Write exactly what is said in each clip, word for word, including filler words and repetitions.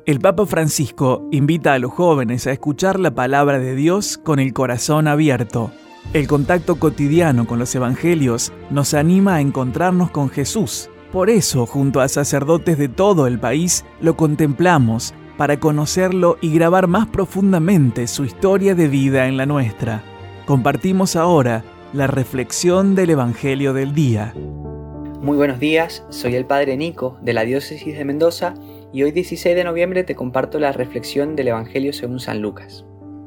El Papa Francisco invita a los jóvenes a escuchar la palabra de Dios con el corazón abierto. El contacto cotidiano con los evangelios nos anima a encontrarnos con Jesús. Por eso, junto a sacerdotes de todo el país, lo contemplamos para conocerlo y grabar más profundamente su historia de vida en la nuestra. Compartimos ahora la reflexión del Evangelio del día. Muy buenos días, soy el Padre Nico de la Diócesis de Mendoza y hoy dieciséis de noviembre te comparto la reflexión del Evangelio según San Lucas.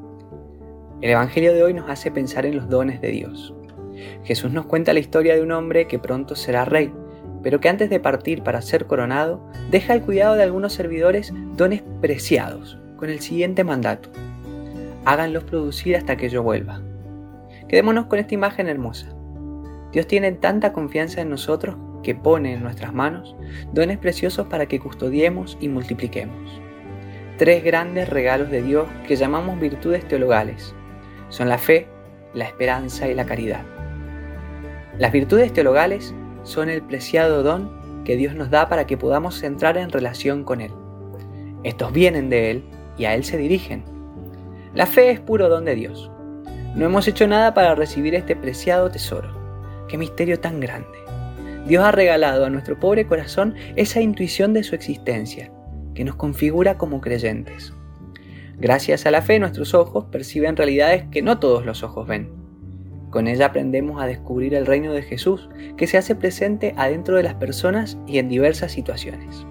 El Evangelio de hoy nos hace pensar en los dones de Dios. Jesús nos cuenta la historia de un hombre que pronto será rey, pero que antes de partir para ser coronado, deja al cuidado de algunos servidores dones preciados, con el siguiente mandato: háganlos producir hasta que yo vuelva. Quedémonos con esta imagen hermosa. Dios tiene tanta confianza en nosotros que pone en nuestras manos dones preciosos para que custodiemos y multipliquemos. Tres grandes regalos de Dios que llamamos virtudes teologales. Son la fe, la esperanza y la caridad. Las virtudes teologales son el preciado don que Dios nos da para que podamos entrar en relación con Él. Estos vienen de Él y a Él se dirigen. La fe es puro don de Dios. No hemos hecho nada para recibir este preciado tesoro. ¡Qué misterio tan grande! Dios ha regalado a nuestro pobre corazón esa intuición de su existencia, que nos configura como creyentes. Gracias a la fe, nuestros ojos perciben realidades que no todos los ojos ven. Con ella aprendemos a descubrir el reino de Jesús, que se hace presente adentro de las personas y en diversas situaciones.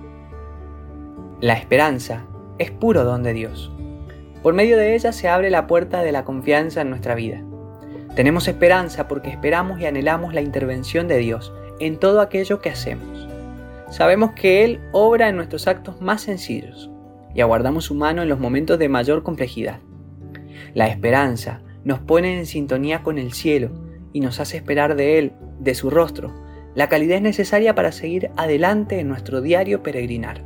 La esperanza es puro don de Dios. Por medio de ella se abre la puerta de la confianza en nuestra vida. Tenemos esperanza porque esperamos y anhelamos la intervención de Dios en todo aquello que hacemos. Sabemos que Él obra en nuestros actos más sencillos y aguardamos su mano en los momentos de mayor complejidad. La esperanza nos pone en sintonía con el cielo y nos hace esperar de Él, de su rostro, la calidez necesaria para seguir adelante en nuestro diario peregrinar.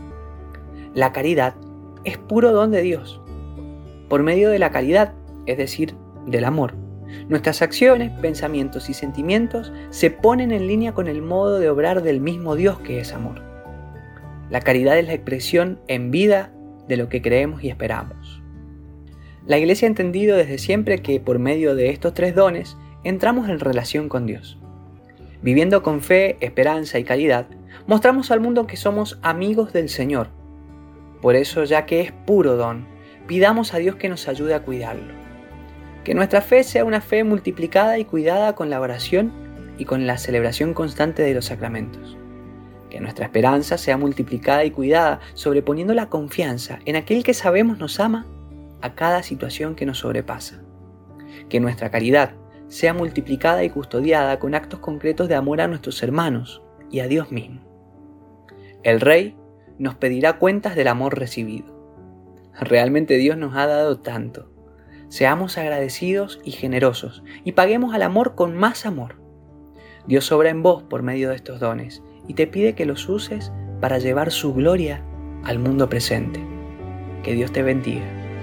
La caridad es puro don de Dios. Por medio de la caridad, es decir, del amor, nuestras acciones, pensamientos y sentimientos se ponen en línea con el modo de obrar del mismo Dios que es amor. La caridad es la expresión en vida de lo que creemos y esperamos. La Iglesia ha entendido desde siempre que por medio de estos tres dones entramos en relación con Dios. Viviendo con fe, esperanza y caridad, mostramos al mundo que somos amigos del Señor. Por eso, ya que es puro don, pidamos a Dios que nos ayude a cuidarlo. Que nuestra fe sea una fe multiplicada y cuidada con la oración y con la celebración constante de los sacramentos. Que nuestra esperanza sea multiplicada y cuidada, sobreponiendo la confianza en aquel que sabemos nos ama a cada situación que nos sobrepasa. Que nuestra caridad sea multiplicada y custodiada con actos concretos de amor a nuestros hermanos y a Dios mismo. El Rey nos pedirá cuentas del amor recibido. Realmente Dios nos ha dado tanto. Seamos agradecidos y generosos y paguemos al amor con más amor. Dios obra en vos por medio de estos dones y te pide que los uses para llevar su gloria al mundo presente. Que Dios te bendiga.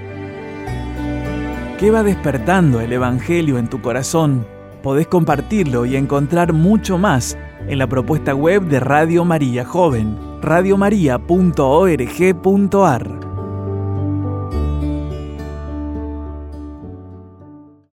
¿Qué va despertando el Evangelio en tu corazón? Podés compartirlo y encontrar mucho más en la propuesta web de Radio María Joven, radiomaria punto org punto ar.